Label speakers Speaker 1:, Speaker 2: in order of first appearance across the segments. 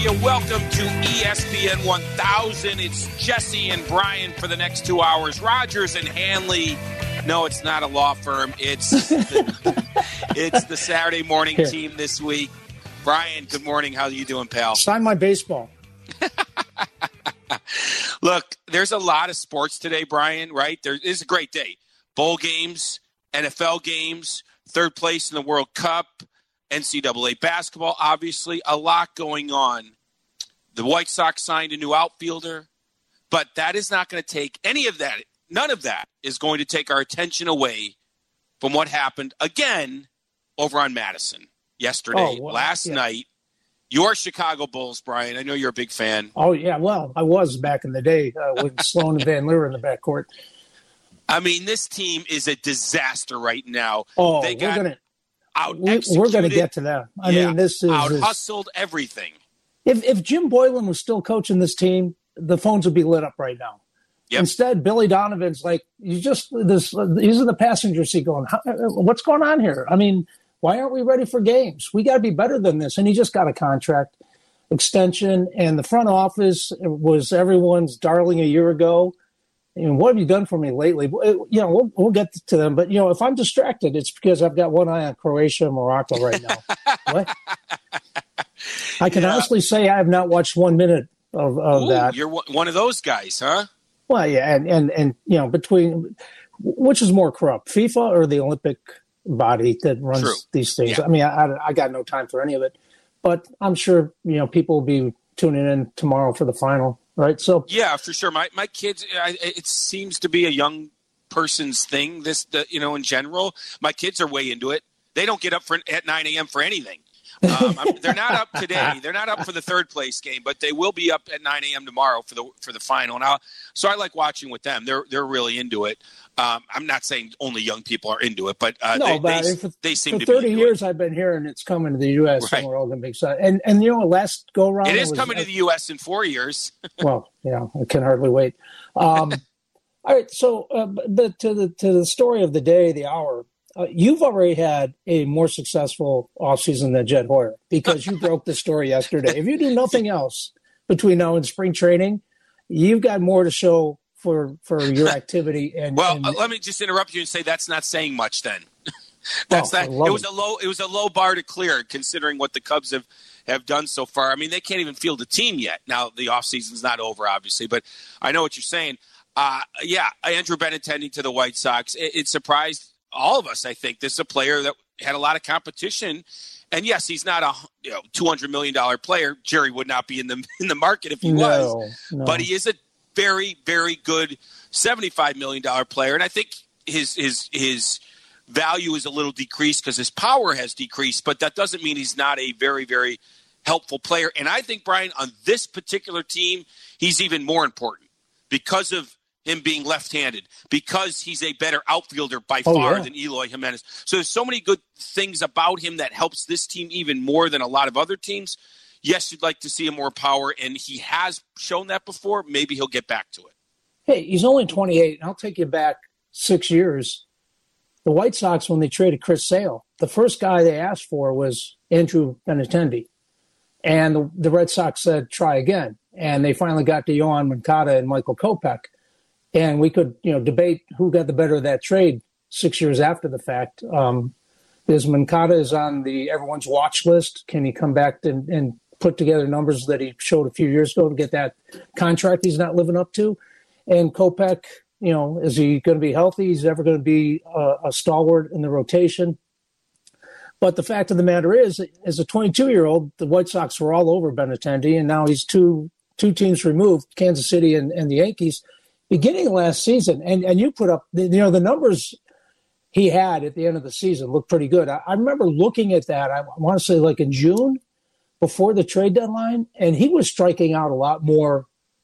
Speaker 1: and welcome to ESPN 1000. It's Jesse and Brian for the next 2 hours. Rogers and Hanley. No, it's not a law firm. It's the Saturday morning team this week. Brian, good morning. How are you doing, pal?
Speaker 2: Sign my baseball.
Speaker 1: Look, there's a lot of sports today, Brian, right? There is a great day. Bowl games, NFL games, third place in the World Cup, NCAA basketball, obviously, a lot going on. The White Sox signed a new outfielder, but that is not going to take any of that. None of that is going to take our attention away from what happened again over on Madison yesterday, last night. Your Chicago Bulls, Brian. I know you're a big fan.
Speaker 2: Oh, yeah. Well, I was back in the day with Sloan and Van Leer in the backcourt.
Speaker 1: I mean, this team is a disaster right now.
Speaker 2: Oh,
Speaker 1: they got
Speaker 2: we're going to get to that. I mean, this is
Speaker 1: out-hustled everything.
Speaker 2: If Jim Boylan was still coaching this team, the phones would be lit up right now.
Speaker 1: Yep.
Speaker 2: Instead, Billy Donovan's like, he's in the passenger seat going, what's going on here? I mean, why aren't we ready for games? We got to be better than this. And he just got a contract extension, and the front office was everyone's darling a year ago. And what have you done for me lately? We'll get to them. But, if I'm distracted, it's because I've got one eye on Croatia and Morocco right now. What? I can honestly say I have not watched 1 minute of that.
Speaker 1: You're one of those guys, huh?
Speaker 2: Well, yeah, and between which is more corrupt, FIFA or the Olympic body that runs these things? Yeah. I mean, I got no time for any of it, but I'm sure people will be tuning in tomorrow for the final. Right. So
Speaker 1: yeah, for sure. My kids, it seems to be a young person's thing. In general, my kids are way into it. They don't get up at 9 a.m. for anything. They're not up today. They're not up for the third place game, but they will be up at 9 a.m. tomorrow for the final. So I like watching with them. They're really into it. I'm not saying only young people are into it, but they seem to be.
Speaker 2: For 30 years, I've been hearing it's coming to the U.S.
Speaker 1: Right.
Speaker 2: and we're all going to be excited. And last go round,
Speaker 1: it is coming to the U.S. in 4 years.
Speaker 2: Well, yeah, I can hardly wait. All right, so to the story of the day, the hour. You've already had a more successful offseason than Jed Hoyer because you broke the story yesterday. If you do nothing else between now and spring training, you've got more to show for your activity.
Speaker 1: Let me just interrupt you and say that's not saying much. Then it was a low bar to clear considering what the Cubs have done so far. I mean, they can't even field a team yet. Now the offseason's not over, obviously, but I know what you're saying. Andrew Benintendi to the White Sox. It surprised all of us. I think this is a player that had a lot of competition, and yes, he's not a $200 million player. Jerry would not be in the market if he was, but he is a very, very good $75 million player, and I think his value is a little decreased because his power has decreased, but that doesn't mean he's not a very, very helpful player. And I think, Brian, on this particular team, he's even more important because of him being left-handed, because he's a better outfielder by far than Eloy Jimenez. So there's so many good things about him that helps this team even more than a lot of other teams. Yes, you'd like to see him more power, and he has shown that before. Maybe he'll get back to it.
Speaker 2: Hey, he's only 28, and I'll take you back 6 years. The White Sox, when they traded Chris Sale, the first guy they asked for was Andrew Benintendi. And the Red Sox said, try again. And they finally got to Yohan Moncada and Michael Kopech. And we could, debate who got the better of that trade 6 years after the fact. Because Moncada is on everyone's watch list. Can he come back and put together numbers that he showed a few years ago to get that contract he's not living up to? And Kopech, is he going to be healthy? He's ever going to be a stalwart in the rotation? But the fact of the matter is, as a 22-year-old, the White Sox were all over Benintendi, and now he's two teams removed, Kansas City and the Yankees. Beginning last season, and you put up, the numbers he had at the end of the season looked pretty good. I remember looking at that, I want to say like in June, before the trade deadline, and he was striking out a lot more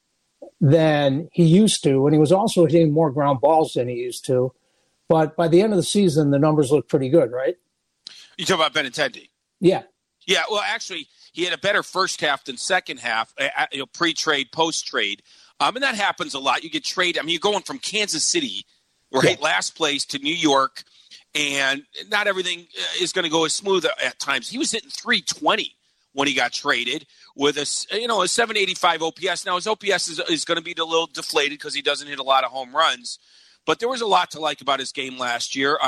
Speaker 2: than he used to, and he was also hitting more ground balls than he used to. But by the end of the season, the numbers looked pretty good, right?
Speaker 1: You talk about Benintendi?
Speaker 2: Yeah.
Speaker 1: Yeah, well, actually, he had a better first half than second half, pre-trade, post-trade. And that happens a lot. You get traded. I mean, you're going from Kansas City, last place, to New York, and not everything is going to go as smooth at times. He was hitting 320 when he got traded with a 785 OPS. Now his OPS is going to be a little deflated because he doesn't hit a lot of home runs, but there was a lot to like about his game last year.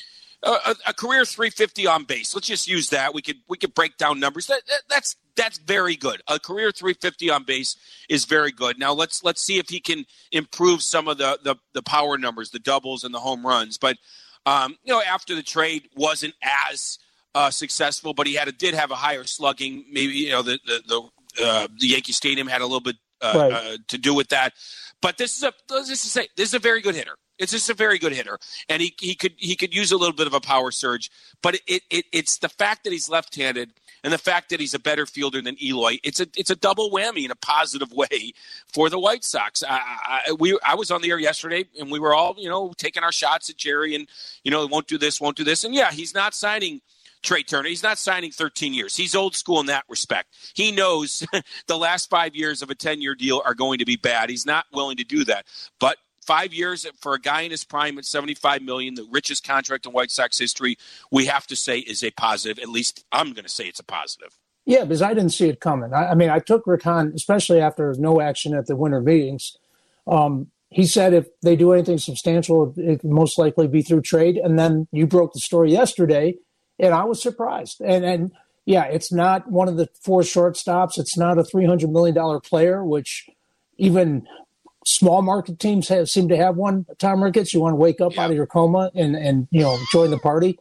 Speaker 1: A career 350 on base. Let's just use that. We could break down numbers. That's very good. A career 350 on base is very good. Now let's see if he can improve some of the power numbers, the doubles and the home runs. But after the trade wasn't as successful, but he did have a higher slugging. Maybe the Yankee Stadium had a little bit to do with that. But this is a very good hitter. It's just a very good hitter, and he could use a little bit of a power surge. But it's the fact that he's left-handed and the fact that he's a better fielder than Eloy. It's a double whammy in a positive way for the White Sox. I was on the air yesterday, and we were all taking our shots at Jerry, and won't do this. And yeah, he's not signing Trey Turner. He's not signing 13 years. He's old school in that respect. He knows the last 5 years of a 10-year deal are going to be bad. He's not willing to do that, but 5 years for a guy in his prime at $75 million, the richest contract in White Sox history, we have to say is a positive. At least I'm going to say it's a positive.
Speaker 2: Yeah, because I didn't see it coming. I took Rick Hahn, especially after no action at the winter meetings. He said if they do anything substantial, it could most likely be through trade. And then you broke the story yesterday, and I was surprised. And yeah, it's not one of the four shortstops. It's not a $300 million player, which even – small market teams seem to have one. Tom Ricketts, you want to wake up out of your coma and join the party.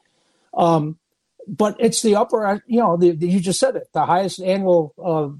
Speaker 2: But it's the upper, you just said it, the highest annual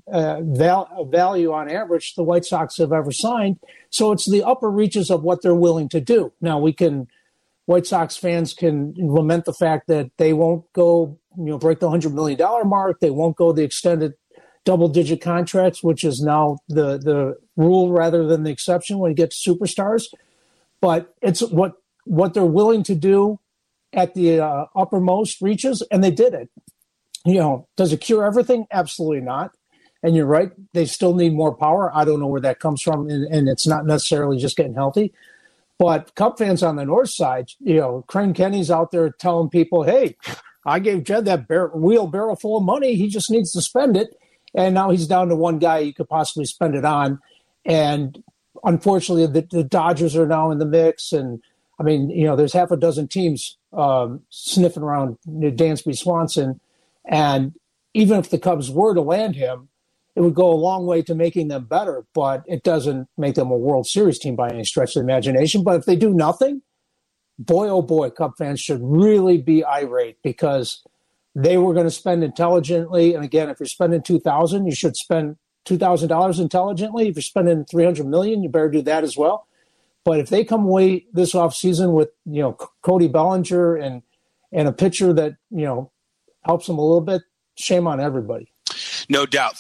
Speaker 2: value on average the White Sox have ever signed. So it's the upper reaches of what they're willing to do. Now White Sox fans can lament the fact that they won't go, break the $100 million mark. They won't go the extended double-digit contracts, which is now the rule rather than the exception when you get to superstars. But it's what they're willing to do at the uppermost reaches, and they did it. Does it cure everything? Absolutely not. And you're right, they still need more power. I don't know where that comes from, and it's not necessarily just getting healthy. But Cub fans on the north side, Crane Kenny's out there telling people, hey, I gave Jed that wheelbarrow full of money. He just needs to spend it. And now he's down to one guy you could possibly spend it on. And unfortunately, the Dodgers are now in the mix. And, there's half a dozen teams sniffing around Dansby Swanson. And even if the Cubs were to land him, it would go a long way to making them better. But it doesn't make them a World Series team by any stretch of the imagination. But if they do nothing, boy, oh boy, Cub fans should really be irate because – they were going to spend intelligently. And again, if you're spending $2,000, you should spend $2,000 intelligently. If you're spending $300 million, you better do that as well. But if they come away this offseason with, Cody Bellinger and a pitcher that, helps them a little bit, shame on everybody.
Speaker 1: No doubt.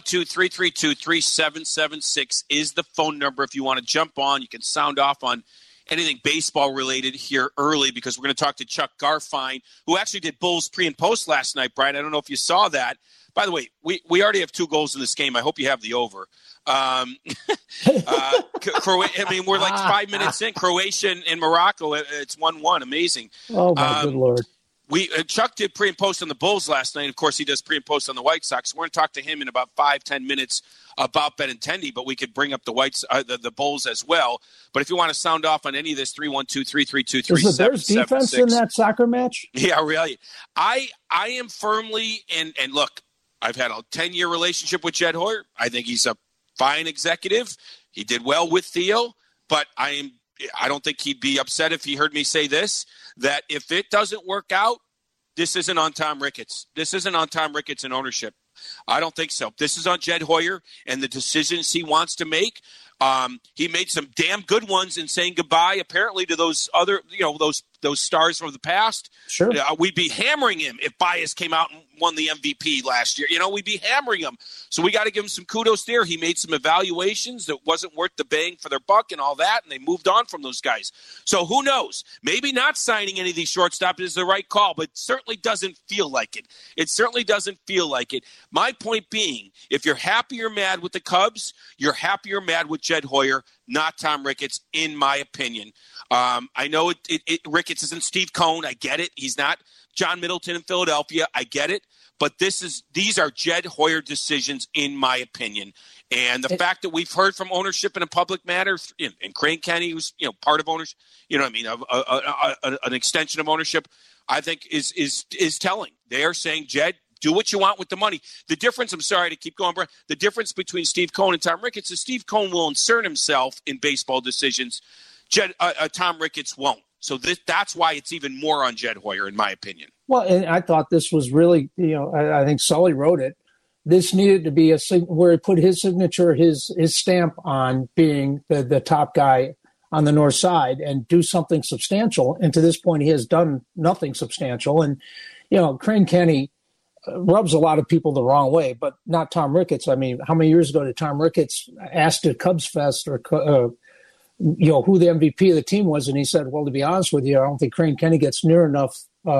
Speaker 1: 312-332-3776 is the phone number. If you want to jump on, you can sound off on anything baseball related here early because we're going to talk to Chuck Garfien, who actually did Bulls pre and post last night, Brian. I don't know if you saw that. By the way, we already have 2 goals in this game. I hope you have the over. We're like 5 minutes in. Croatia and Morocco, it's 1-1. Amazing.
Speaker 2: Oh, my good Lord.
Speaker 1: Chuck did pre and post on the Bulls last night. Of course, he does pre and post on the White Sox. We're going to talk to him in about 5-10 minutes about Benintendi, but we could bring up the Bulls as well. But if you want to sound off on any of this, 312-332-3776.
Speaker 2: Is the Bears defense in that soccer match?
Speaker 1: Yeah, really. I am firmly and look, I've had a 10-year relationship with Jed Hoyer. I think he's a fine executive. He did well with Theo, but I don't think he'd be upset if he heard me say this, that if it doesn't work out, this isn't on Tom Ricketts. This isn't on Tom Ricketts and ownership. I don't think so. This is on Jed Hoyer and the decisions he wants to make. He made some damn good ones in saying goodbye, apparently, to those other, those stars from the past.
Speaker 2: Sure.
Speaker 1: We'd be hammering him if Baez came out and won the MVP last year. We'd be hammering him. So we got to give him some kudos there. He made some evaluations that wasn't worth the bang for their buck and all that, and they moved on from those guys. So who knows? Maybe not signing any of these shortstops is the right call, but it certainly doesn't feel like it. It certainly doesn't feel like it. My point being, if you're happy or mad with the Cubs, you're happy or mad with Jed Hoyer, not Tom Ricketts, in my opinion. I know Ricketts isn't Steve Cohen. I get it. He's not John Middleton in Philadelphia. I get it. But these are Jed Hoyer decisions, in my opinion. And the fact that we've heard from ownership in a public matter, and Crane Kenny, who's part of ownership, an extension of ownership, I think is telling. They are saying, Jed, do what you want with the money. The difference, I'm sorry to keep going, Brian, the difference between Steve Cohen and Tom Ricketts is Steve Cohen will insert himself in baseball decisions. Tom Ricketts won't. So that's why it's even more on Jed Hoyer, in my opinion.
Speaker 2: Well, and I thought this was really, I think Sully wrote it. This needed to be where he put his signature, his stamp on being the top guy on the north side and do something substantial. And to this point, he has done nothing substantial. And, Crane Kenny rubs a lot of people the wrong way, but not Tom Ricketts. I mean, how many years ago did Tom Ricketts ask at Cubs Fest or who the MVP of the team was, and he said, well, to be honest with you, I don't think Crane Kenny gets near enough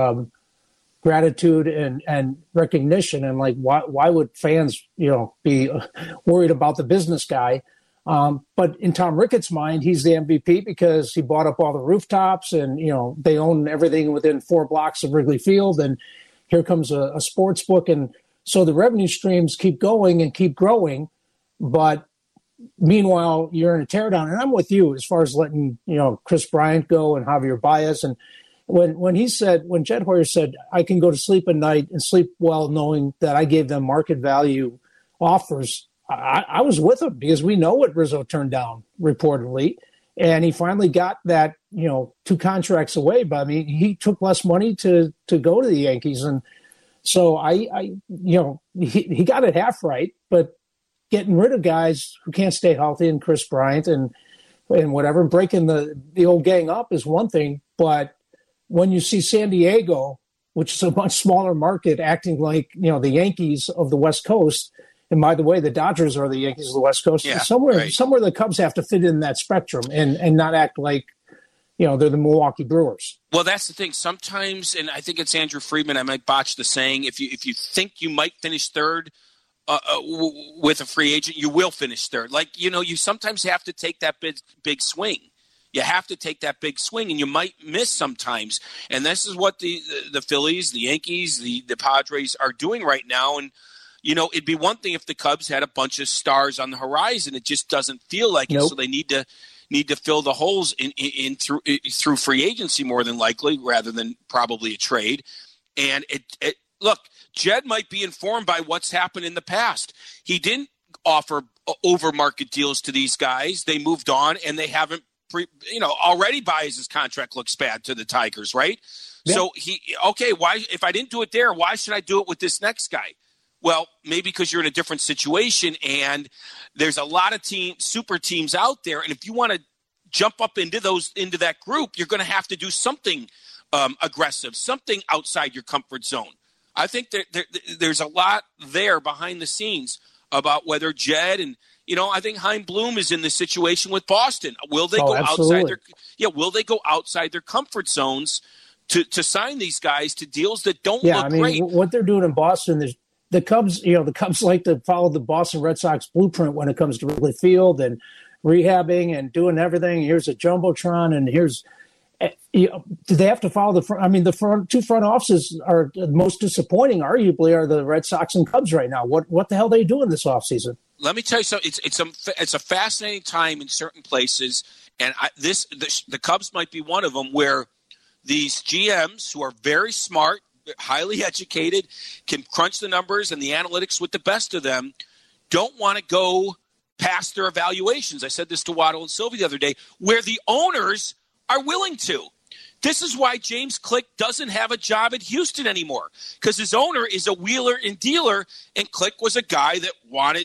Speaker 2: gratitude and recognition. And like, why would fans, be worried about the business guy? But in Tom Ricketts' mind, he's the MVP because he bought up all the rooftops and, they own everything within 4 blocks of Wrigley Field. And here comes a sports book. And so the revenue streams keep going and keep growing. But meanwhile, you're in a teardown. And I'm with you as far as letting, Chris Bryant go and Javier Baez. And when Jed Hoyer said, I can go to sleep at night and sleep well knowing that I gave them market value offers, I was with him because we know what Rizzo turned down reportedly. And he finally got that, 2 contracts away. But I mean, he took less money to go to the Yankees. And so he got it half right, but getting rid of guys who can't stay healthy and Chris Bryant and whatever, breaking the old gang up is one thing. But when you see San Diego, which is a much smaller market, acting like, the Yankees of the West Coast, and by the way, the Dodgers are the Yankees of the West Coast.
Speaker 1: Yeah,
Speaker 2: somewhere
Speaker 1: right.
Speaker 2: the Cubs have to fit in that spectrum and not act like, they're the Milwaukee Brewers.
Speaker 1: Well, that's the thing. Sometimes, and I think it's Andrew Friedman, I might botch the saying, if you think you might finish third with a free agent, you will finish third. Like, you sometimes have to take that big swing. You have to take that big swing, and you might miss sometimes. And this is what the Phillies, the Yankees, the Padres are doing right now. And, it'd be one thing if the Cubs had a bunch of stars on the horizon. It just doesn't feel like it. So they need to fill the holes in through free agency more than likely, rather than probably a trade. And look, Jed might be informed by what's happened in the past. He offer over market deals to these guys. They moved on, and they haven't. Already Baez's contract looks bad to the Tigers, right? Yeah. So why, if I didn't do it there, why should I do it with this next guy? Well, maybe because you're in a different situation, and there's a lot of super teams out there, and if you want to jump up into that group, you're going to have to do something aggressive, something outside your comfort zone. I think there's a lot there behind the scenes about whether Jed and I think Chaim Bloom is in the situation with Boston. Will they go outside Will they go outside their comfort zones to sign these guys to deals that don't look great?
Speaker 2: What they're doing in Boston is the Cubs. The Cubs like to follow the Boston Red Sox blueprint when it comes to Wrigley Field and rehabbing and doing everything. Here's a jumbotron, and here's. Do they have to follow the front? I mean, the two front offices are the most disappointing. Arguably, are the Red Sox and Cubs right now. What the hell are they doing this offseason?
Speaker 1: Let me tell you something. It's a fascinating time in certain places, and the Cubs might be one of them, where these GMs who are very smart, highly educated, can crunch the numbers and the analytics with the best of them, don't want to go past their evaluations. I said this to Waddle and Sylvie the other day, where the owners are willing to. This is why James Click doesn't have a job at Houston anymore, because his owner is a wheeler and dealer, and Click was a guy that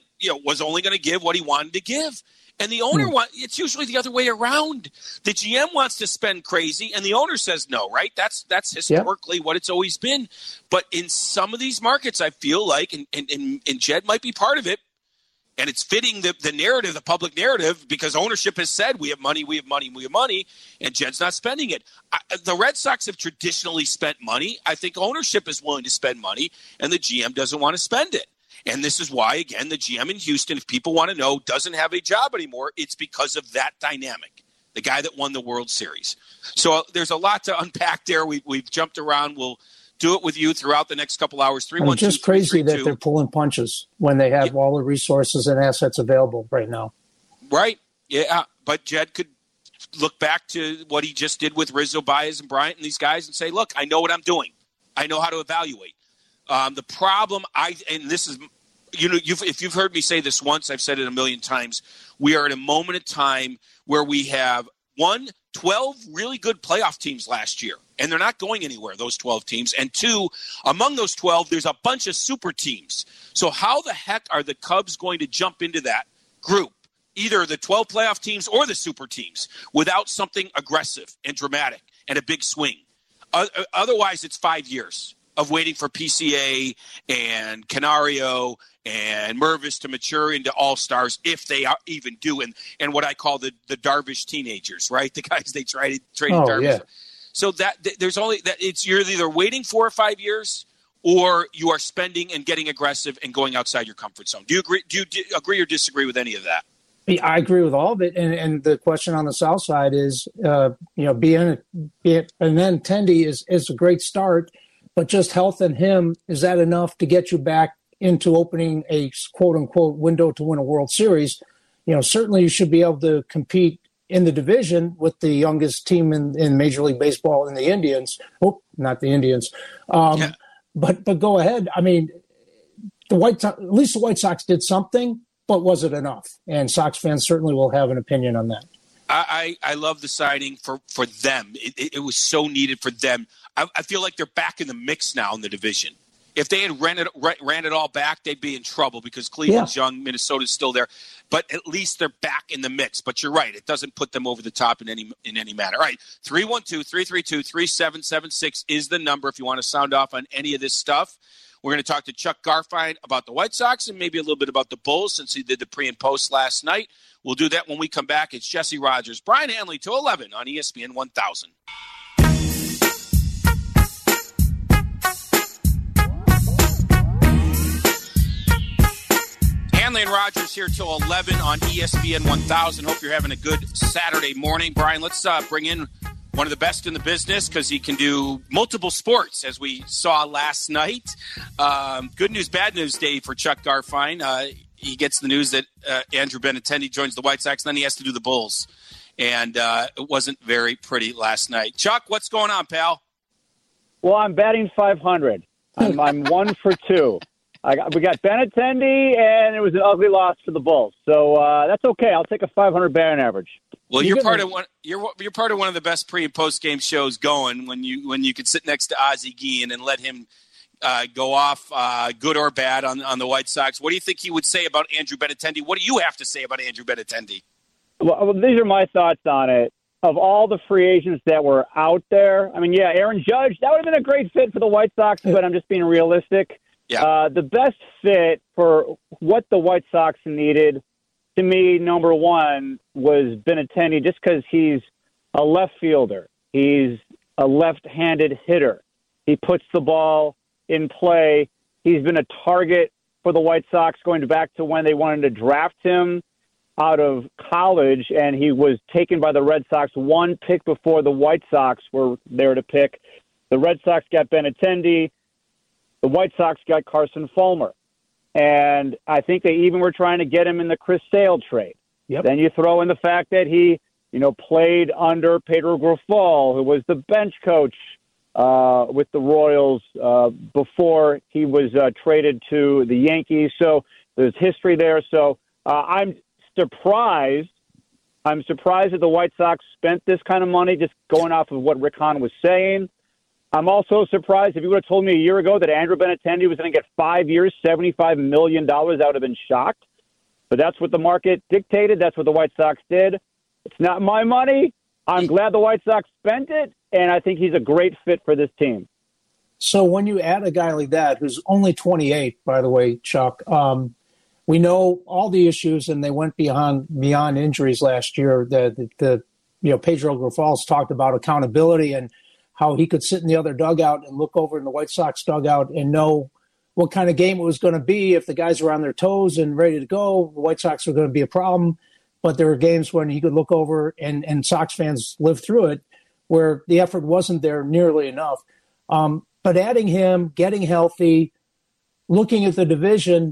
Speaker 1: was only going to give what he wanted to give. And the owner it's usually the other way around. The GM wants to spend crazy, and the owner says no, right? That's historically what it's always been. But in some of these markets, I feel like, and Jed might be part of it, and it's fitting the narrative, the public narrative, because ownership has said we have money, and Jed's not spending it. The Red Sox have traditionally spent money. I think ownership is willing to spend money, and the GM doesn't want to spend it. And this is why, again, the GM in Houston, if people want to know, doesn't have a job anymore. It's because of that dynamic, the guy that won the World Series. So there's a lot to unpack there. We've jumped around. We'll do it with you throughout the next couple hours. 312-332.
Speaker 2: It's just crazy that they're pulling punches when they have all the resources and assets available right now. Right.
Speaker 1: Yeah. But Jed could look back to what he just did with Rizzo, Baez, and Bryant and these guys and say, look, I know what I'm doing. I know how to evaluate. The problem, and this is, if you've heard me say this once, I've said it a million times, we are at a moment in time where we have 12 really good playoff teams last year, and they're not going anywhere, those 12 teams. And 2, among those 12, there's a bunch of super teams. So how the heck are the Cubs going to jump into that group, either the 12 playoff teams or the super teams, without something aggressive and dramatic and a big swing? Otherwise, it's 5 years of waiting for PCA and Canario and Mervis to mature into all-stars, if they even do, and what I call the Darvish teenagers, right? The guys they traded Darvish. Yeah. So that there's only that you're either waiting 4 or 5 years, or you are spending and getting aggressive and going outside your comfort zone. Do you agree? Do you agree or disagree with any of that?
Speaker 2: I agree with all of it. And the question on the South side is, Benintendi is a great start, but just health in him, is that enough to get you back into opening a quote-unquote window to win a World Series? Certainly you should be able to compete in the division with the youngest team in Major League Baseball, in the Indians. Oh, not the Indians. But go ahead. I mean, at least the White Sox did something, but was it enough? And Sox fans certainly will have an opinion on that.
Speaker 1: I love the signing for them. It was so needed for them. I feel like they're back in the mix now in the division. If they had ran it all back, they'd be in trouble because Cleveland's young, Minnesota's still there. But at least they're back in the mix. But you're right; it doesn't put them over the top in any manner. All right, 312-332-3776 is the number if you want to sound off on any of this stuff. We're going to talk to Chuck Garfien about the White Sox and maybe a little bit about the Bulls, since he did the pre and post last night. We'll do that when we come back. It's Jesse Rogers, Brian Hanley, till 11 on ESPN 1000. Hanley and Rogers here till 11 on ESPN 1000. Hope you're having a good Saturday morning. Brian, let's bring in one of the best in the business, because he can do multiple sports, as we saw last night. Good news, bad news day for Chuck Garfien. He gets the news that Andrew Benintendi joins the White Sox, and then he has to do the Bulls. And it wasn't very pretty last night. Chuck, what's going on, pal?
Speaker 3: Well, I'm batting 500. I'm 1 for 2. We got Benintendi, and it was an ugly loss for the Bulls. So that's okay. I'll take a 500 batting average.
Speaker 1: Well, you're part of one of the best pre and post game shows going, when you could sit next to Ozzie Guillen and let him go off, good or bad, on the White Sox. What do you think he would say about Andrew Benintendi? What do you have to say about Andrew Benintendi?
Speaker 3: Well, these are my thoughts on it. Of all the free agents that were out there, I mean, yeah, Aaron Judge, that would have been a great fit for the White Sox, but I'm just being realistic. Yeah. The best fit for what the White Sox needed, to me, number one, was Benintendi, just because he's a left fielder. He's a left-handed hitter. He puts the ball in play. He's been a target for the White Sox going back to when they wanted to draft him out of college, and he was taken by the Red Sox 1 pick before the White Sox were there to pick. The Red Sox got Benintendi. The White Sox got Carson Fulmer. And I think they even were trying to get him in the Chris Sale trade. Yep. Then you throw in the fact that he, played under Pedro Grifol, who was the bench coach with the Royals before he was traded to the Yankees. So there's history there. So I'm surprised that the White Sox spent this kind of money, just going off of what Rick Hahn was saying. I'm also surprised. If you would have told me a year ago that Andrew Benintendi was going to get 5 years, $75 million, I would have been shocked. But that's what the market dictated. That's what the White Sox did. It's not my money. I'm glad the White Sox spent it, and I think he's a great fit for this team.
Speaker 2: So when you add a guy like that, who's only 28, by the way, Chuck, we know all the issues, and they went beyond injuries last year. Pedro Grifol's talked about accountability and how he could sit in the other dugout and look over in the White Sox dugout and know what kind of game it was going to be. If the guys were on their toes and ready to go, the White Sox were going to be a problem. But there were games when he could look over, and Sox fans lived through it, where the effort wasn't there nearly enough. But adding him, getting healthy, looking at the division,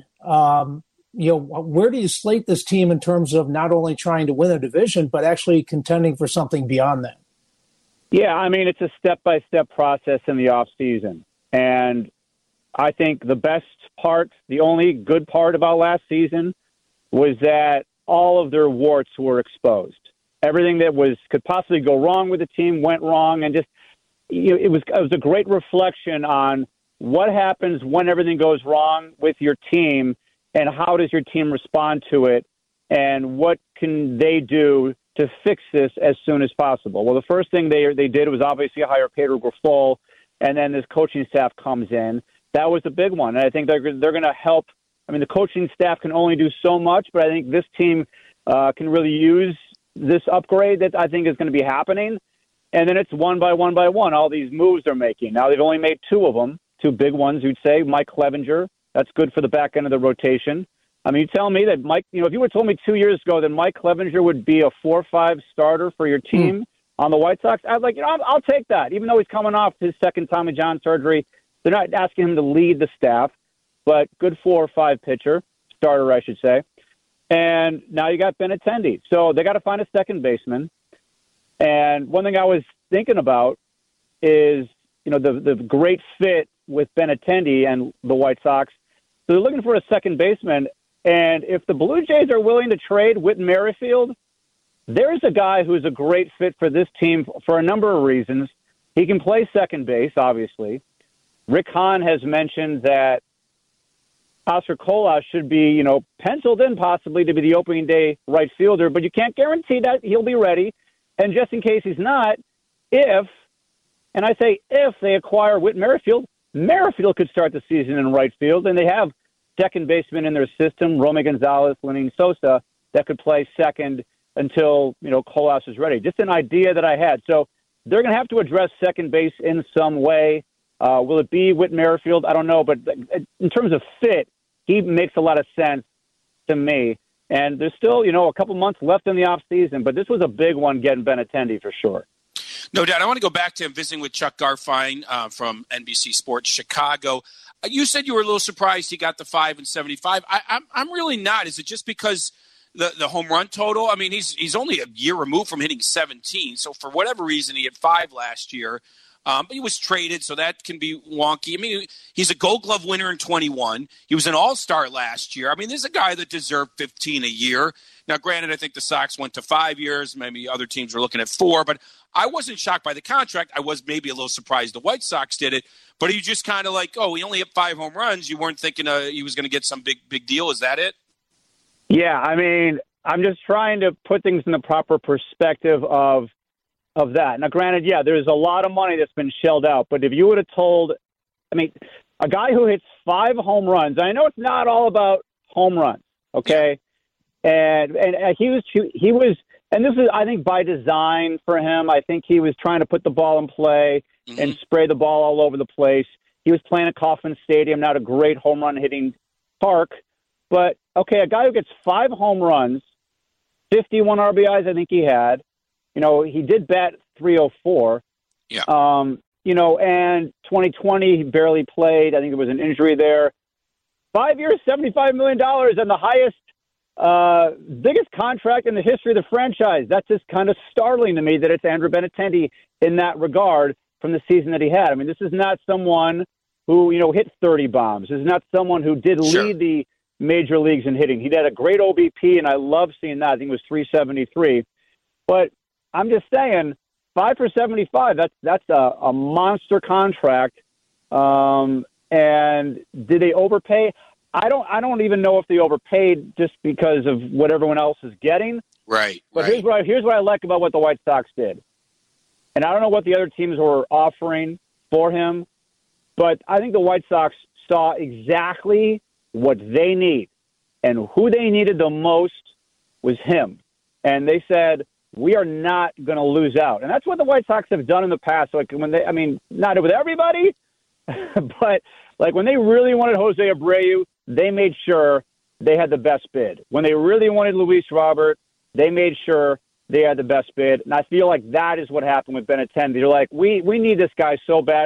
Speaker 2: where do you slate this team in terms of not only trying to win a division, but actually contending for something beyond that?
Speaker 3: Yeah, I mean, it's a step-by-step process in the offseason. And I think the best part, the only good part about last season was that all of their warts were exposed. Everything that could possibly go wrong with the team went wrong, and just it was a great reflection on what happens when everything goes wrong with your team, and how does your team respond to it, and what can they do to fix this as soon as possible. Well, the first thing they did was obviously hire Pedro Grifol, and then this coaching staff comes in. That was the big one, and I think they're going to help. I mean, the coaching staff can only do so much, but I think this team can really use this upgrade that I think is going to be happening. And then it's one by one by one, all these moves they're making. Now they've only made two of them, two big ones, you'd say. Mike Clevenger, that's good for the back end of the rotation. I mean, you tell me that Mike, if you would have told me 2 years ago that Mike Clevenger would be a 4-5 starter for your team on the White Sox, I'd like, I'll take that. Even though he's coming off his second Tommy John surgery, they're not asking him to lead the staff, but good 4 or 5 pitcher, starter, I should say. And now you got Benintendi. So they got to find a second baseman. And one thing I was thinking about is, the great fit with Benintendi and the White Sox. So they're looking for a second baseman. And if the Blue Jays are willing to trade Whit Merrifield, there's a guy who's a great fit for this team for a number of reasons. He can play second base, obviously. Rick Hahn has mentioned that Oscar Colas should be, penciled in possibly to be the opening day right fielder, but you can't guarantee that he'll be ready. And just in case he's not, if they acquire Whit Merrifield, Merrifield could start the season in right field, and they have second baseman in their system, Romy Gonzalez, Lenyn Sosa, that could play second until, Colas is ready. Just an idea that I had. So they're going to have to address second base in some way. Will it be Whit Merrifield? I don't know. But in terms of fit, he makes a lot of sense to me. And there's still, a couple months left in the offseason, but this was a big one getting Benintendi for sure.
Speaker 1: No doubt. I want to go back to him visiting with Chuck Garfien from NBC Sports Chicago. You said you were a little surprised he got the 5 and 75. I'm really not. Is it just because the home run total? I mean, he's only a year removed from hitting 17. So for whatever reason, he had 5 last year. But he was traded, so that can be wonky. I mean, he's a Gold Glove winner in 21. He was an All-Star last year. I mean, there's a guy that deserved 15 a year. Now, granted, I think the Sox went to 5 years. Maybe other teams were looking at 4. But I wasn't shocked by the contract. I was maybe a little surprised the White Sox did it. But you just kind of like, he only hit 5 home runs. You weren't thinking he was going to get some big deal. Is that it?
Speaker 3: Yeah, I mean, I'm just trying to put things in the proper perspective of that. Now, granted, yeah, there's a lot of money that's been shelled out. But if you would have told, a guy who hits 5 home runs, I know it's not all about home runs, okay? And he was, and this is, I think, by design for him. I think he was trying to put the ball in play and spray the ball all over the place. He was playing at Kauffman Stadium, not a great home run hitting park. But, okay, a guy who gets 5 home runs, 51 RBIs I think he had, he did bat 304.
Speaker 1: Yeah.
Speaker 3: And 2020 he barely played. I think there was an injury there. 5 years, $75 million, and the highest, biggest contract in the history of the franchise. That's just kind of startling to me that it's Andrew Benintendi in that regard from the season that he had. I mean, this is not someone who, hit 30 bombs. This is not someone who did lead the major leagues in hitting. He had a great OBP, and I love seeing that. I think it was 373. But I'm just saying, 5 for 75, that's a monster contract. And did they overpay? I don't even know if they overpaid just because of what everyone else is getting.
Speaker 1: Right.
Speaker 3: But here's what I like about what the White Sox did. And I don't know what the other teams were offering for him, but I think the White Sox saw exactly what they need. And who they needed the most was him. And they said, we are not going to lose out. And that's what the White Sox have done in the past. Like when not with everybody, but like when they really wanted Jose Abreu, they made sure they had the best bid. When they really wanted Luis Robert, they made sure they had the best bid. And I feel like that is what happened with Benintendi. They're like, we need this guy so badly.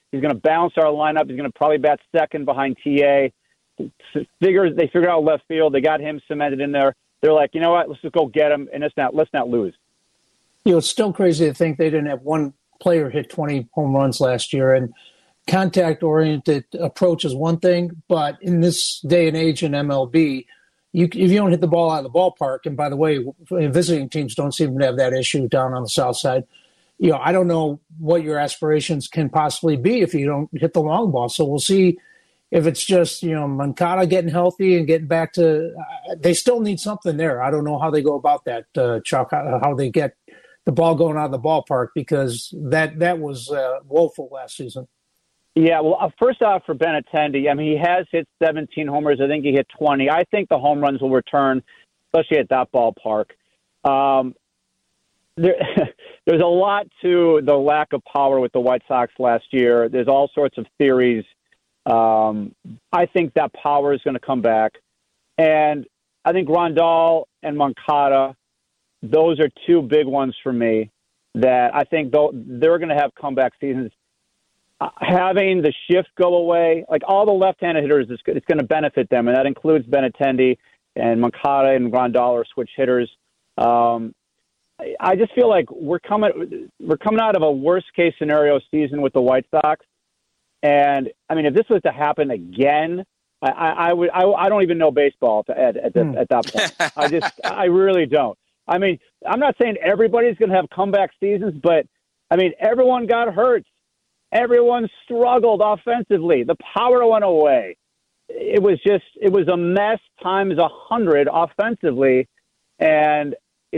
Speaker 3: He's going to balance our lineup. He's going to probably bat second behind TA. They figured out left field. They got him cemented in there. They're like, you know what? Let's just go get him, and let's not lose.
Speaker 2: It's still crazy to think they didn't have one player hit 20 home runs last year. And contact-oriented approach is one thing, but in this day and age in MLB, if you don't hit the ball out of the ballpark, and by the way, visiting teams don't seem to have that issue down on the south side. I don't know what your aspirations can possibly be if you don't hit the long ball. So we'll see if it's just, Moncada getting healthy and getting back to they still need something there. I don't know how they go about that, Chuck, how they get the ball going out of the ballpark, because that was woeful last season.
Speaker 3: Yeah, well, first off, for Benintendi, I mean, he has hit 17 homers. I think he hit 20. I think the home runs will return, especially at that ballpark. There's a lot to the lack of power with the White Sox last year. There's all sorts of theories. I think that power is going to come back. And I think Grandal and Moncada, those are two big ones for me that I think they're going to have comeback seasons. Having the shift go away, like all the left-handed hitters, it's going to benefit them, and that includes Benintendi and Moncada and Grandal are switch hitters. I just feel like we're coming out of a worst-case scenario season with the White Sox, and I mean, if this was to happen again, I don't even know baseball at that point. I really don't. I mean, I'm not saying everybody's going to have comeback seasons, but I mean, everyone got hurt. Everyone struggled offensively. The power went away. It was a mess times 100 offensively. And,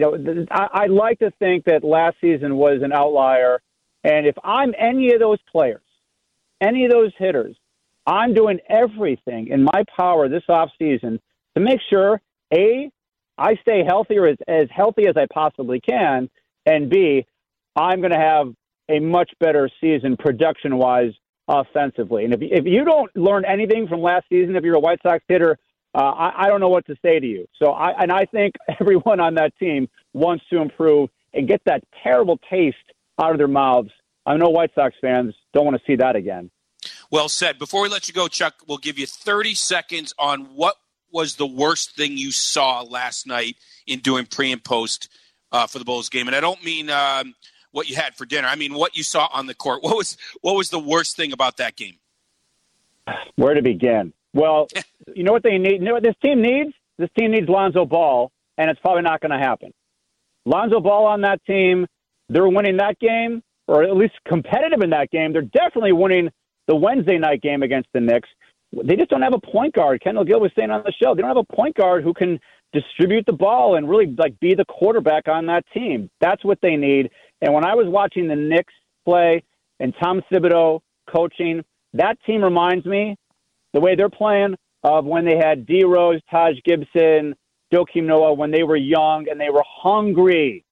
Speaker 3: I like to think that last season was an outlier. And if I'm any of those players, any of those hitters, I'm doing everything in my power this offseason to make sure, A, I stay healthy or as healthy as I possibly can, and B, I'm going to have a much better season production-wise offensively. And if you don't learn anything from last season, if you're a White Sox hitter, I don't know what to say to you. So I think everyone on that team wants to improve and get that terrible taste out of their mouths. I know White Sox fans don't want to see that again.
Speaker 1: Well said. Before we let you go, Chuck, we'll give you 30 seconds on what was the worst thing you saw last night in doing pre and post for the Bulls game. And I don't mean what you had for dinner. I mean what you saw on the court. What was the worst thing about that game?
Speaker 3: Where to begin? Well, you know what they need? You know what this team needs? This team needs Lonzo Ball, and it's probably not going to happen. Lonzo Ball on that team, they're winning that game, or at least competitive in that game. They're definitely winning the Wednesday night game against the Knicks. They just don't have a point guard. Kendall Gill was saying on the show, they don't have a point guard who can distribute the ball and really be the quarterback on that team. That's what they need. And when I was watching the Knicks play and Tom Thibodeau coaching, that team reminds me, the way they're playing, of when they had D. Rose, Taj Gibson, Joakim Noah, when they were young and they were hungry,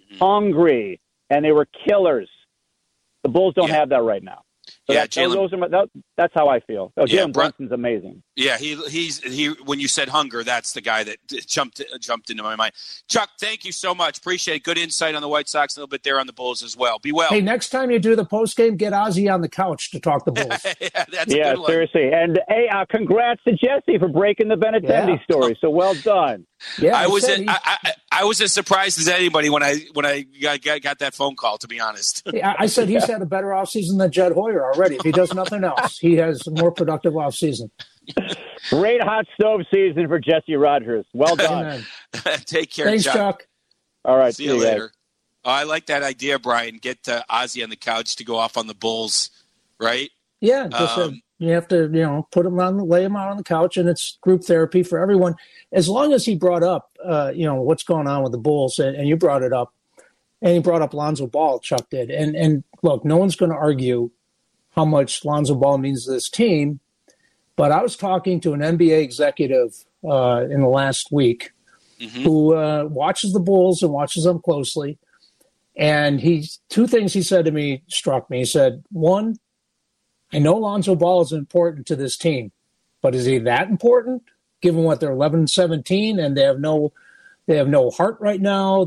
Speaker 3: and they were killers. The Bulls don't have that right now. So that's how I feel. Jalen Brunson's amazing.
Speaker 1: Yeah, he. When you said hunger, that's the guy that jumped into my mind. Chuck, thank you so much. Appreciate it. Good insight on the White Sox, a little bit there on the Bulls as well. Be well.
Speaker 2: Hey, next time you do the post game, get Ozzy on the couch to talk the Bulls.
Speaker 1: That's a good one.
Speaker 3: Seriously. And hey, congrats to Jesse for breaking the Benintendi story. So well done.
Speaker 2: Yeah,
Speaker 1: I was as surprised as anybody when I got that phone call, to be honest.
Speaker 2: I said he's had a better offseason than Jed Hoyer already. If he does nothing else, he has a more productive offseason.
Speaker 3: Great hot stove season for Jesse Rogers. Well done.
Speaker 1: Take care,
Speaker 2: Thanks, Chuck.
Speaker 3: All right.
Speaker 1: See you later. Oh, I like that idea, Brian. Get Ozzy on the couch to go off on the Bulls, right?
Speaker 2: Yeah, you have to, lay him out on the couch, and it's group therapy for everyone. As long as he brought up, what's going on with the Bulls, and you brought it up, and he brought up Lonzo Ball, Chuck did. And look, no one's going to argue how much Lonzo Ball means to this team, but I was talking to an NBA executive in the last week who watches the Bulls and watches them closely, and two things he said to me struck me. He said, one, I know Lonzo Ball is important to this team, but is he that important given what they're 11-17 and they have no heart right now?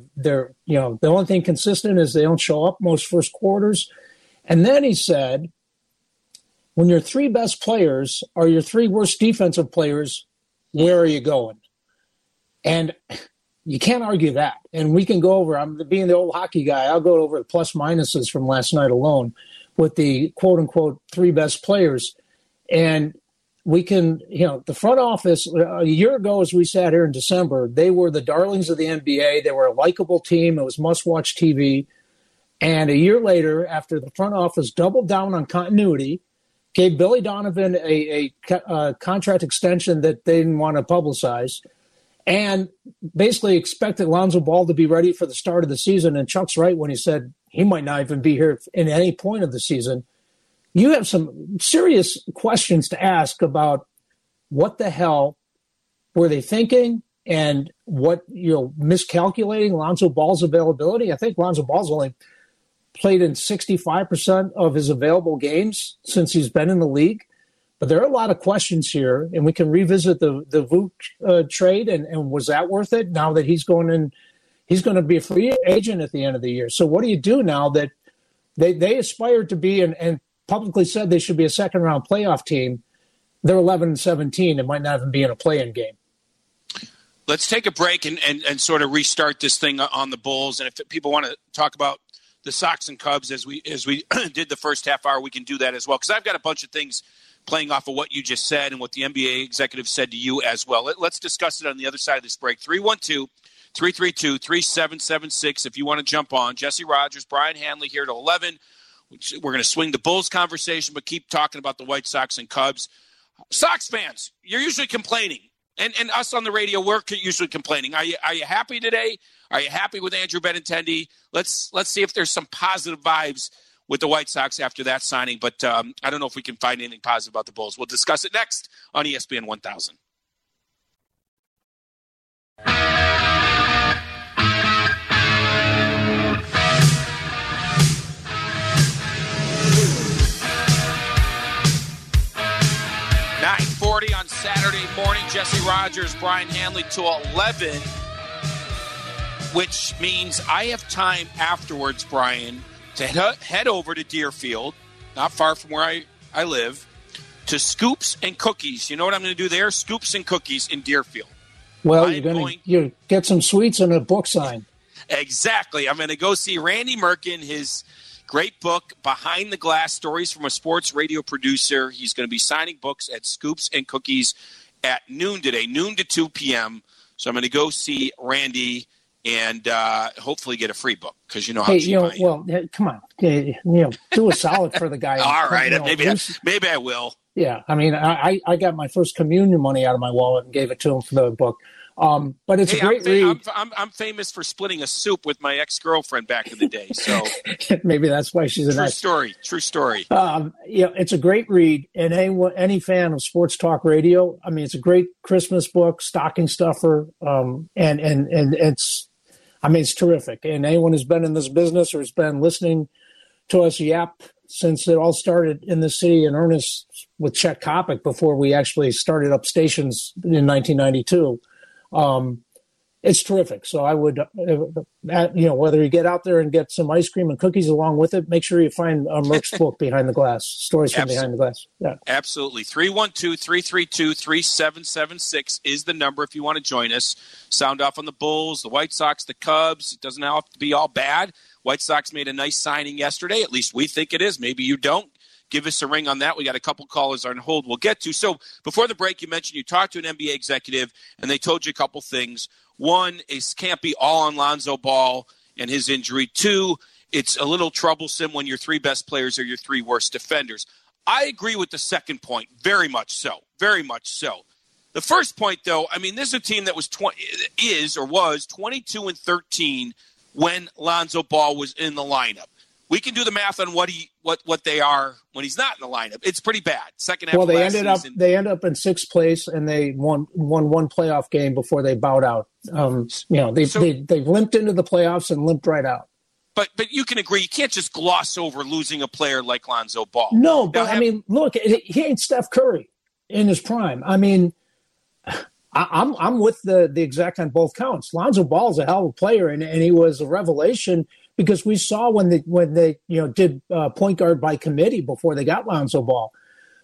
Speaker 2: The only thing consistent is they don't show up most first quarters. And then he said, when your three best players are your three worst defensive players, where are you going? And you can't argue that. And we can go over, I'm being the old hockey guy, I'll go over the plus minuses from last night alone with the quote unquote three best players. And we can, the front office, a year ago as we sat here in December, they were the darlings of the NBA. They were a likable team. It was must-watch TV. And a year later, after the front office doubled down on continuity, gave Billy Donovan a contract extension that they didn't want to publicize, and basically expected Lonzo Ball to be ready for the start of the season. And Chuck's right when he said he might not even be here in any point of the season. You have some serious questions to ask about what the hell were they thinking and what, miscalculating Lonzo Ball's availability. I think Lonzo Ball's only played in 65% of his available games since he's been in the league. But there are a lot of questions here, and we can revisit the Vooch trade, and was that worth it now that he's going to be a free agent at the end of the year? So what do you do now that they aspired to be and publicly said they should be a second-round playoff team? They're 11-17 and might not even be in a play-in game.
Speaker 1: Let's take a break and sort of restart this thing on the Bulls. And if people want to talk about the Sox and Cubs as we did the first half hour, we can do that as well, because I've got a bunch of things playing off of what you just said and what the NBA executive said to you as well. Let's discuss it on the other side of this break. 312-332-3776 if you want to jump on. Jesse Rogers, Brian Hanley here till 11. We're going to swing the Bulls conversation, but keep talking about the White Sox and Cubs. Sox fans, you're usually complaining. And us on the radio, we're usually complaining. Are you happy today? Are you happy with Andrew Benintendi? Let's see if there's some positive vibes with the White Sox after that signing. But I don't know if we can find anything positive about the Bulls. We'll discuss it next on ESPN 1000. On Saturday morning, Jesse Rogers, Brian Hanley till 11, which means I have time afterwards, Brian, to head over to Deerfield, not far from where I live, to Scoops and Cookies. You know what I'm going to do there? Scoops and Cookies in Deerfield.
Speaker 2: Well, you're going to get some sweets and a book sign.
Speaker 1: Exactly. I'm going to go see Randy Merkin, his great book, Behind the Glass, Stories from a Sports Radio Producer. He's going to be signing books at Scoops and Cookies at noon today, noon to 2 p.m. So I'm going to go see Randy and hopefully get a free book, because you know how cheap I am.
Speaker 2: Well, come on. Do a solid for the guy.
Speaker 1: All right. Maybe I will.
Speaker 2: Yeah. I mean, I got my first communion money out of my wallet and gave it to him for the book. But it's a great read.
Speaker 1: I'm famous for splitting a soup with my ex-girlfriend back in the day. So
Speaker 2: maybe that's why she's a nice
Speaker 1: story. True story.
Speaker 2: It's a great read, and any fan of sports talk radio, I mean, it's a great Christmas book, stocking stuffer, and it's terrific. And anyone who's been in this business or has been listening to us yap since it all started in the city in earnest with Chet Kopic before we actually started up stations in 1992. It's terrific. So I would, whether you get out there and get some ice cream and cookies along with it, make sure you find Merck's book, Behind the Glass, Stories from Behind the Glass. Yeah,
Speaker 1: absolutely. 312-332-3776 is the number if you want to join us. Sound off on the Bulls, the White Sox, the Cubs. It doesn't have to be all bad. White Sox made a nice signing yesterday. At least we think it is. Maybe you don't. Give us a ring on that. We got a couple callers on hold we'll get to. So before the break, you mentioned you talked to an NBA executive, and they told you a couple things. One, it can't be all on Lonzo Ball and his injury. Two, it's a little troublesome when your three best players are your three worst defenders. I agree with the second point, very much so, very much so. The first point, though, I mean, this is a team that was 22-13 when Lonzo Ball was in the lineup. We can do the math on what they are when he's not in the lineup. It's pretty bad. Second half. Well,
Speaker 2: they ended up in sixth place, and they won one playoff game before they bowed out. They limped into the playoffs and limped right out.
Speaker 1: But you can agree, you can't just gloss over losing a player like Lonzo Ball.
Speaker 2: No, but look, he ain't Steph Curry in his prime. I mean, I'm with the exec on both counts. Lonzo Ball's a hell of a player, and he was a revelation. Because we saw when they did point guard by committee before they got Lonzo Ball.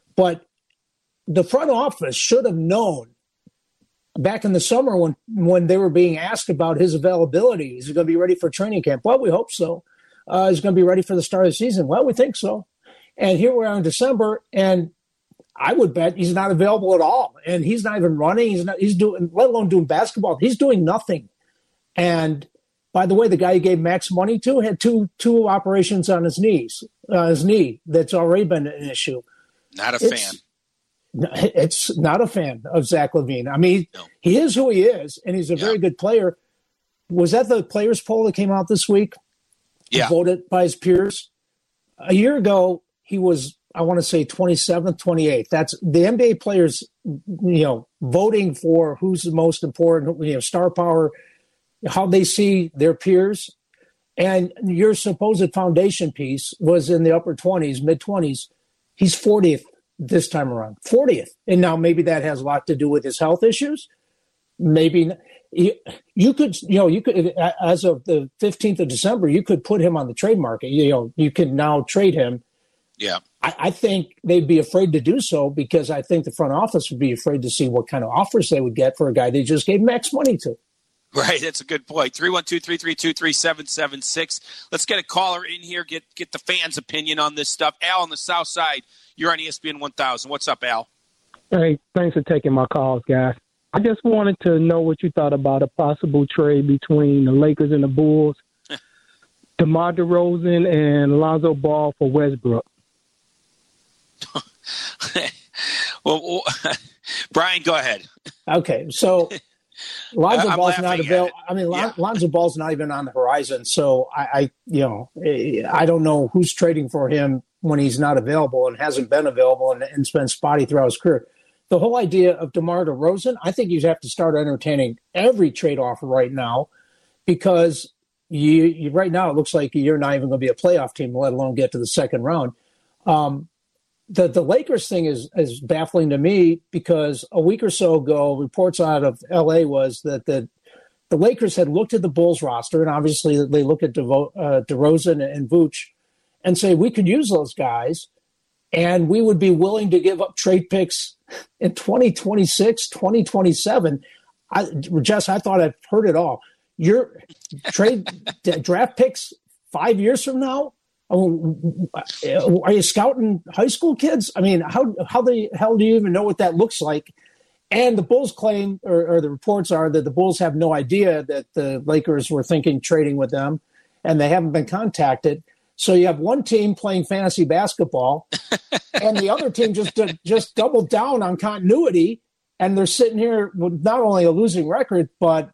Speaker 2: But the front office should have known back in the summer when they were being asked about his availability. Is he going to be ready for training camp? Well, we hope so. Is he going to be ready for the start of the season? Well, we think so. And here we are in December, and I would bet he's not available at all. And he's not even running. He's doing, let alone doing basketball. He's doing nothing. And by the way, the guy he gave max money to had two operations on his knee. That's already been an issue.
Speaker 1: Not a fan.
Speaker 2: It's not a fan of Zach LaVine. I mean, He is who he is, and he's a very good player. Was that the players poll that came out this week?
Speaker 1: Yeah.
Speaker 2: Voted by his peers. A year ago, he was, I want to say, 27th, 28th. That's the NBA players, voting for who's the most important, star power, how they see their peers. And your supposed foundation piece was in the upper 20s, mid-20s. He's 40th this time around, 40th. And now maybe that has a lot to do with his health issues. Maybe you could, as of the 15th of December, you could put him on the trade market. You can now trade him.
Speaker 1: Yeah.
Speaker 2: I think they'd be afraid to do so because I think the front office would be afraid to see what kind of offers they would get for a guy they just gave max money to.
Speaker 1: Right, that's a good point. 312-332-3776. Let's get a caller in here, get the fans' opinion on this stuff. Al on the South Side, you're on ESPN 1000. What's up, Al?
Speaker 4: Hey, thanks for taking my calls, guys. I just wanted to know what you thought about a possible trade between the Lakers and the Bulls. DeMar DeRozan and Lonzo Ball for Westbrook.
Speaker 1: Well, Brian, go ahead.
Speaker 2: Okay, so Lonzo Ball's not available. I mean, Lonzo Ball's not even on the horizon. So I don't know who's trading for him when he's not available and hasn't been available and it's been spotty throughout his career. The whole idea of DeMar DeRozan, I think you have to start entertaining every trade offer right now because you right now it looks like you're not even going to be a playoff team, let alone get to the second round. The Lakers thing is baffling to me because a week or so ago, reports out of L.A. was that the Lakers had looked at the Bulls roster, and obviously they look at DeRozan and Vooch and say, we could use those guys, and we would be willing to give up trade picks in 2026, 2027. Jess, I thought I'd heard it all. Your draft picks 5 years from now? Are you scouting high school kids? I mean, how the hell do you even know what that looks like? And the Bulls claim, or the reports are that the Bulls have no idea that the Lakers were thinking trading with them, and they haven't been contacted. So you have one team playing fantasy basketball, and the other team just doubled down on continuity, and they're sitting here with not only a losing record, but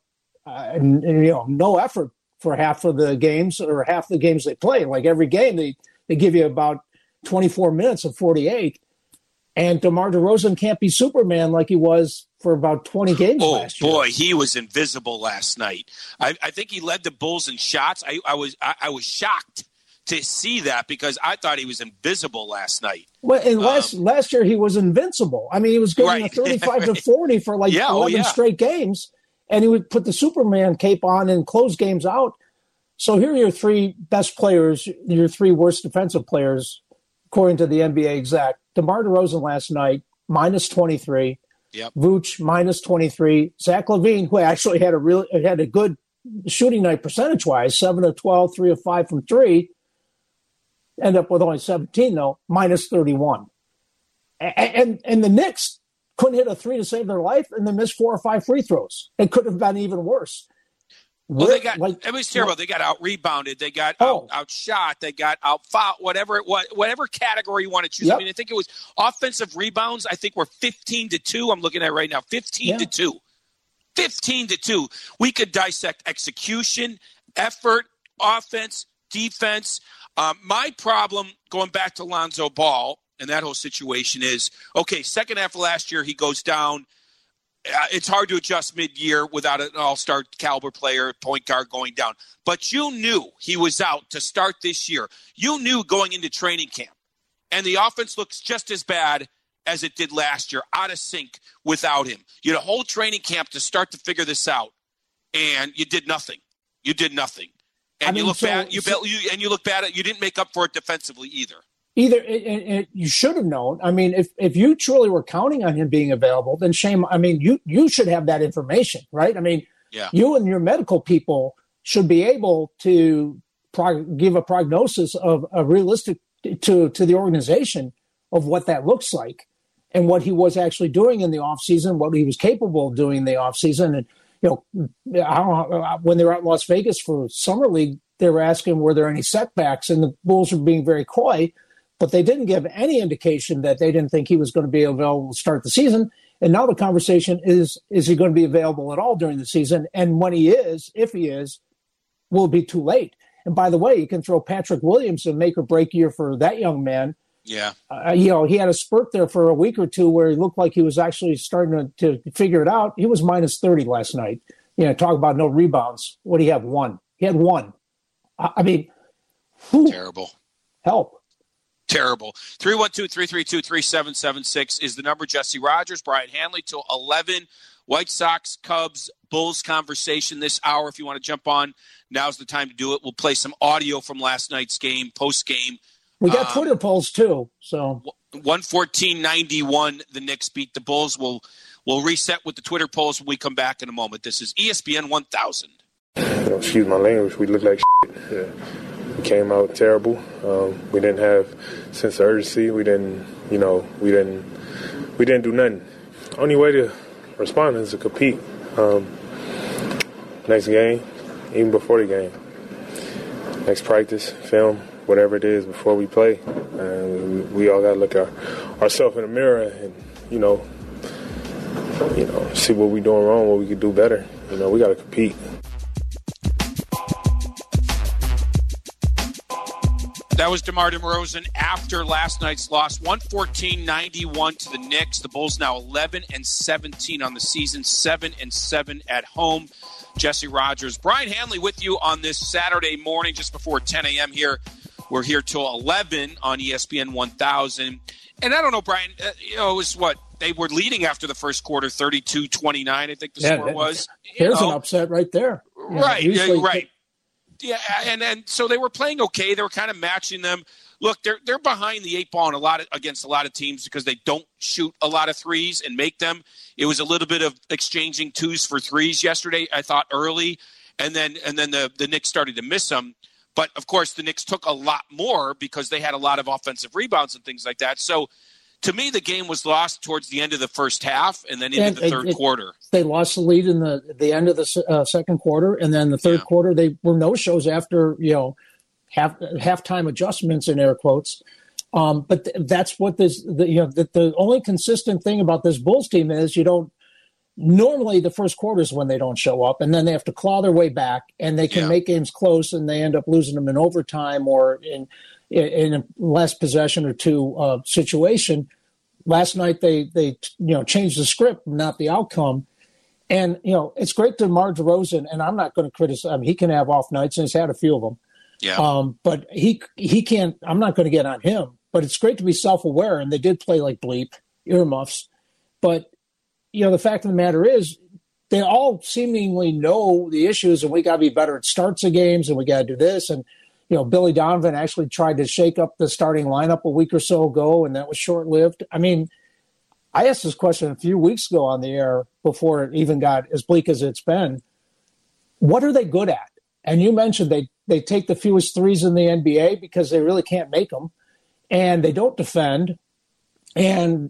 Speaker 2: no effort for half of the games or half the games they play. Like every game, they give you about 24 minutes of 48. And DeMar DeRozan can't be Superman like he was for about 20 games last year.
Speaker 1: Oh, boy, he was invisible last night. I think he led the Bulls in shots. I was shocked to see that because I thought he was invisible last night.
Speaker 2: Well, and last year he was invincible. I mean, he was going 35 to 40 for 11 straight games. And he would put the Superman cape on and close games out. So here are your three best players, your three worst defensive players, according to the NBA exec. DeMar DeRozan last night, minus 23.
Speaker 1: Yep.
Speaker 2: Vooch, minus 23. Zach LaVine, who actually had a good shooting night percentage-wise, 7 of 12, 3 of 5 from 3. End up with only 17, though, minus 31. And the Knicks couldn't hit a 3 to save their life, and they missed 4 or 5 free throws. It could have been even worse.
Speaker 1: Well, it was terrible. They got out-rebounded. They got outshot. They got out-fouled, whatever category you want to choose. Yep. I mean, I think it was offensive rebounds. I think we're 15-2. I'm looking at it right now, 15-2. 15-2. We could dissect execution, effort, offense, defense. My problem, going back to Lonzo Ball, and that whole situation is, okay, second half of last year, he goes down. It's hard to adjust mid-year without an all-star caliber player, point guard going down. But you knew he was out to start this year. You knew going into training camp. And the offense looks just as bad as it did last year, out of sync without him. You had a whole training camp to start to figure this out, and you did nothing. You did nothing. And you look bad. You look bad. You didn't make up for it defensively either.
Speaker 2: You should have known. I mean, if you truly were counting on him being available, then shame. I mean, you should have that information, right? I mean, you and your medical people should be able to give a prognosis of a realistic to the organization of what that looks like and what he was actually doing in the offseason, what he was capable of doing in the offseason. And, I don't know, when they were out in Las Vegas for Summer League, they were asking, were there any setbacks? And the Bulls were being very coy, but they didn't give any indication that they didn't think he was going to be available to start the season. And now the conversation is he going to be available at all during the season? And when he is, if he is, will it be too late? And by the way, you can throw Patrick Williams a make or break year for that young man.
Speaker 1: Yeah.
Speaker 2: He had a spurt there for a week or two where he looked like he was actually starting to figure it out. He was minus 30 last night. Talk about no rebounds. What do you have? One. He had one. I mean,
Speaker 1: terrible.
Speaker 2: Help.
Speaker 1: Terrible. 312-332-3776 is the number. Jesse Rogers, Brian Hanley till 11. White Sox, Cubs, Bulls conversation this hour. If you want to jump on, now's the time to do it. We'll play some audio from last night's game, post-game.
Speaker 2: We got Twitter polls, too. So
Speaker 1: 114-91, the Knicks beat the Bulls. We'll reset with the Twitter polls when we come back in a moment. This is ESPN 1000.
Speaker 5: Excuse my language. We look like shit. Yeah. We came out terrible. We didn't have sense of urgency. We didn't do nothing. Only way to respond is to compete. Next game, even before the game. Next practice, film, whatever it is before we play. We all got to look at ourselves in the mirror and, see what we're doing wrong, what we could do better. We got to compete.
Speaker 1: That was DeMar DeRozan after last night's loss, 114-91 to the Knicks. The Bulls now 11-17 on the season, 7-7 at home. Jesse Rogers, Brian Hanley with you on this Saturday morning just before 10 a.m. here. We're here till 11 on ESPN 1000. And I don't know, Brian, it was what? They were leading after the first quarter, 32-29, I think the score was.
Speaker 2: There's an upset right there.
Speaker 1: Right. Yeah, and so they were playing okay. They were kind of matching them. Look, they're behind the eight ball against a lot of teams because they don't shoot a lot of threes and make them. It was a little bit of exchanging twos for threes yesterday, I thought, early, and then the Knicks started to miss them. But of course, the Knicks took a lot more because they had a lot of offensive rebounds and things like that. So to me, the game was lost towards the end of the first half and then into the third quarter.
Speaker 2: They lost the lead in the end of the second quarter, and then the third quarter they were no-shows after halftime adjustments in air quotes. But that's what the only consistent thing about this Bulls team is normally the first quarter is when they don't show up, and then they have to claw their way back, and they can make games close, and they end up losing them in overtime or in a last possession or two situation. Last night they changed the script, not the outcome. And, it's great to DeMar DeRozan, and I'm not going to criticize him. He can have off nights, and he's had a few of them.
Speaker 1: Yeah.
Speaker 2: But he can't – I'm not going to get on him. But it's great to be self-aware, and they did play like bleep, earmuffs. But, the fact of the matter is they all seemingly know the issues, and we got to be better at starts of games, and we got to do this. And, Billy Donovan actually tried to shake up the starting lineup a week or so ago, and that was short-lived. I mean, I asked this question a few weeks ago on the air before it even got as bleak as it's been. What are they good at? And you mentioned they take the fewest threes in the NBA because they really can't make them, and they don't defend. And,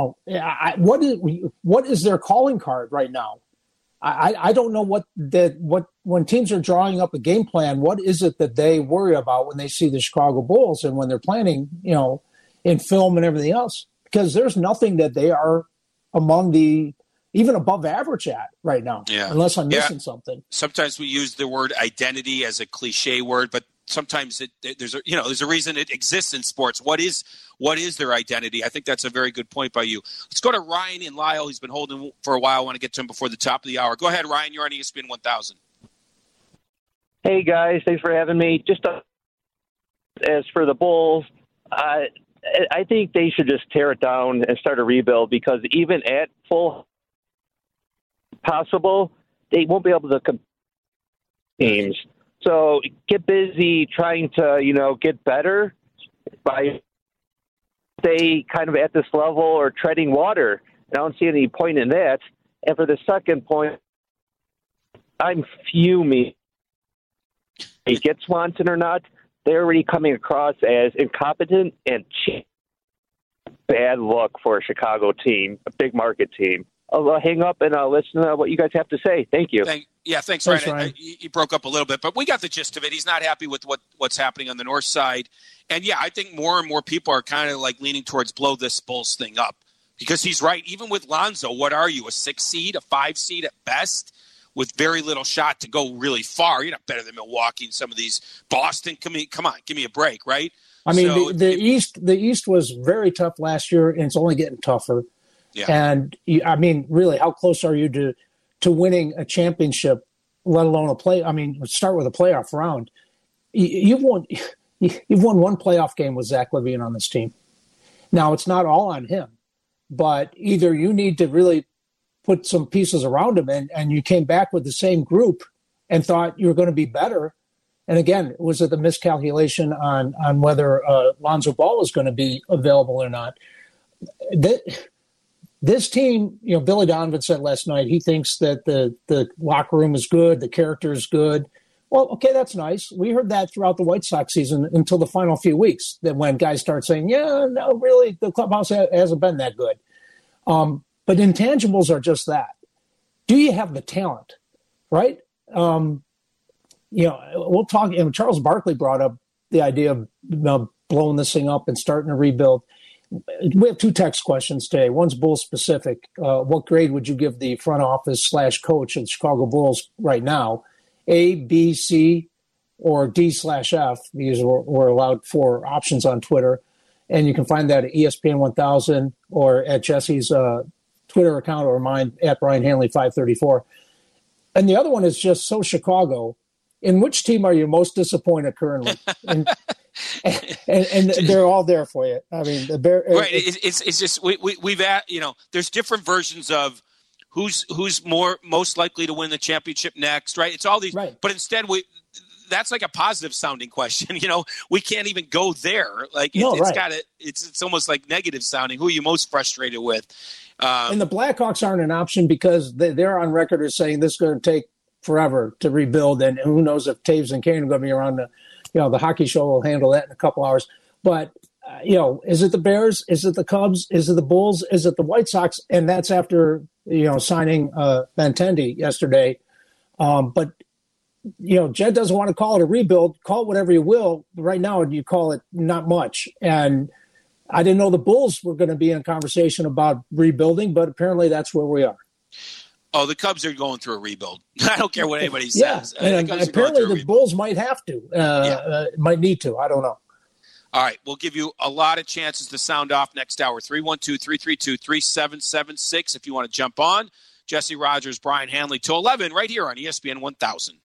Speaker 2: what is their calling card right now? I don't know what when teams are drawing up a game plan, what is it that they worry about when they see the Chicago Bulls and when they're planning, in film and everything else? Because there's nothing that they are among even above average at right now, unless I'm missing something.
Speaker 1: Sometimes we use the word identity as a cliche word, but sometimes there's a reason it exists in sports. What is their identity? I think that's a very good point by you. Let's go to Ryan in Lisle. He's been holding for a while. I want to get to him before the top of the hour. Go ahead, Ryan. You're on ESPN 1000.
Speaker 6: Hey, guys. Thanks for having me. Just as for the Bulls, I think they should just tear it down and start a rebuild because even at full possible, they won't be able to compete teams. So get busy trying to, get better by stay kind of at this level or treading water. And I don't see any point in that. And for the second point, I'm fuming. He gets Swanson or not, they're already coming across as incompetent and cheap. Bad look for a Chicago team, a big market team. I'll hang up and I'll listen to what you guys have to say. Thank you.
Speaker 1: Thanks, Ryan. You broke up a little bit, but we got the gist of it. He's not happy with what's happening on the north side. And, yeah, I think more and more people are kind of like leaning towards blow this Bulls thing up because he's right. Even with Lonzo, what are you, a 6 seed, a 5 seed at best with very little shot to go really far? You're not better than Milwaukee and some of these. Boston, come on, give me a break, right?
Speaker 2: I mean, so, the East was very tough last year, and it's only getting tougher. Yeah. And, I mean, really, how close are you to winning a championship, let alone start with a playoff round? You've won one playoff game with Zach LaVine on this team. Now, it's not all on him, but either you need to really put some pieces around him, and you came back with the same group and thought you were going to be better. And again, was it the miscalculation on whether Lonzo Ball was going to be available or not? This team, Billy Donovan said last night, he thinks that the locker room is good, the character is good. Well, okay, that's nice. We heard that throughout the White Sox season until the final few weeks, that when guys start saying, yeah, no, really, the clubhouse hasn't been that good. But intangibles are just that. Do you have the talent, right? We'll talk. Charles Barkley brought up the idea of blowing this thing up and starting a rebuild. We have 2 text questions today. One's Bulls specific. What grade would you give the front office / coach of the Chicago Bulls right now? A, B, C, or D/F. These were allowed 4 options on Twitter. And you can find that at ESPN 1000 or at Jesse's Twitter account or mine at Brian Hanley 534. And the other one is just so Chicago. In which team are you most disappointed currently? And they're all there for you. I mean, the Bear.
Speaker 1: Right. It's just we've at there's different versions of who's most likely to win the championship next. Right. It's all these. Right. But instead that's like a positive sounding question. We can't even go there. Like it's almost like negative sounding. Who are you most frustrated with?
Speaker 2: And the Blackhawks aren't an option because they're on record as saying this is going to take forever to rebuild, and who knows if Taves and Kane are going to be around. The hockey show will handle that in a couple hours. But is it the Bears? Is it the Cubs? Is it the Bulls? Is it the White Sox? And that's after signing Benintendi yesterday. But Jed doesn't want to call it a rebuild. Call it whatever you will. Right now, you call it not much. And I didn't know the Bulls were going to be in conversation about rebuilding, but apparently that's where we are.
Speaker 1: Oh, the Cubs are going through a rebuild. I don't care what anybody says.
Speaker 2: And apparently the Bulls might have to, might need to. I don't know.
Speaker 1: All right, we'll give you a lot of chances to sound off next hour. 312-332-3776 if you want to jump on. Jesse Rogers, Brian Hanley, till 11 right here on ESPN 1000.